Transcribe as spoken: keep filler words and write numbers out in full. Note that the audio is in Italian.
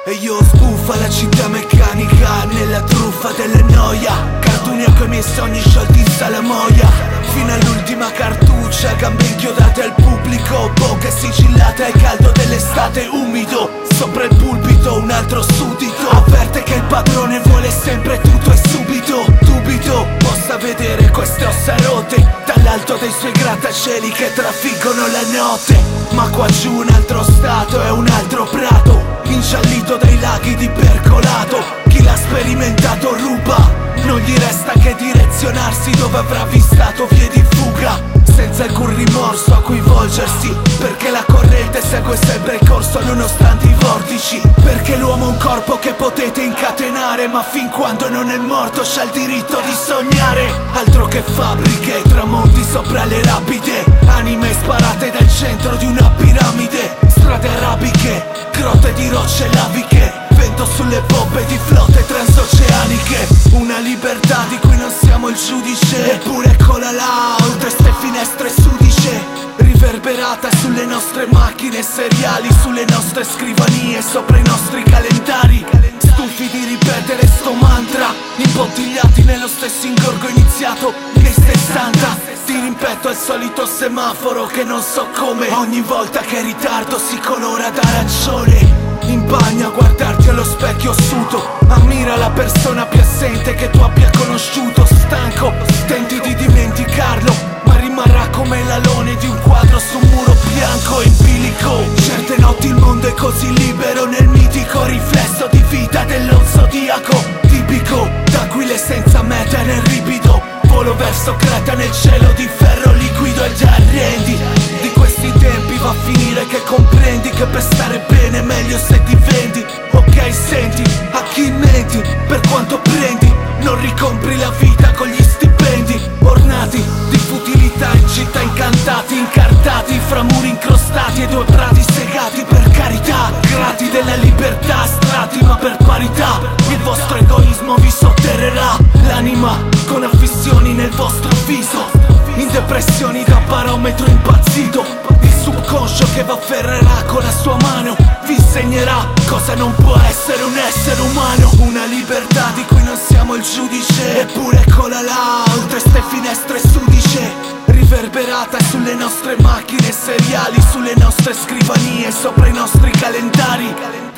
E io sbuffa la città meccanica nella truffa delle noia. Cartunio coi miei sogni sciolti in salamoia. Fino all'ultima cartuccia, gambe inchiodate al pubblico, bocche sigillate al caldo dell'estate umido. Sopra il pulpito un altro suddito avverte che il padrone vuole sempre tutto e subito. Dubito possa vedere queste ossa rotte dall'alto dei suoi grattacieli che trafiggono la notte. Ma qua giù un altro stato e un altro prato, ingiallito dai laghi di percolato. Chi l'ha sperimentato ruba, non gli resta che direzionarsi dove avrà vistato vie di fuga, senza alcun rimorso a cui volgersi, perché la corrente segue sempre il corso nonostante i vortici. Perché l'uomo è un corpo che potete incatenare, ma fin quando non è morto c'ha il diritto di sognare. Altro che fabbriche, tramonti sopra le rapide, anime sparate dal centro di una piramide. Strade arabiche, grotte di rocce laviche, vento sulle poppe di flotte transoceaniche. Una libertà di cui non siamo il giudice, eppure eccola là, oltre ste finestre sudice, riverberata sulle nostre macchine seriali, sulle nostre scrivanie, sopra i nostri calendari. Stufi di ripetere sto mantra, imbottigliati nello stesso ingorgo iniziato nei sessanta. Ti rimpetto al solito semaforo che non so come, ogni volta che ritardo si colora d'arancione. Impagna a guardarti allo specchio ossuto, ammira la persona più assente che tu abbia conosciuto. Stanco, tenti di dimenticarlo, ma rimarrà come l'alone di un quadro su un muro bianco e in bilico. Certe notti il mondo è così libero nel mitico riflesso di vita dello zodiaco tipico, da cui l'essenza meta nel ripido volo verso Creta nel cielo di ferro liquido e ti arrendi. Di questi tempi va a finire che comprendi che per stare bene è meglio se ti vendi. Ok, senti, a chi menti, per quanto prendi, non ricompri la vita con gli stipendi ornati di futilità in città incantati, incartati fra muri incrostati e due prati segati. Per carità, grati della libertà, strati ma per parità, il vostro egoismo vi sotterrerà l'anima con affissioni nel vostro viso, in depressioni da barometro impazzito. Il subconscio che vi afferrerà con la sua mano vi insegnerà cosa non può essere un essere umano. Una libertà di cui non siamo il giudice, eppure eccola là, oltre ste finestre sudice, riverberata sulle nostre macchine seriali, sulle nostre scrivanie, sopra i nostri calendari.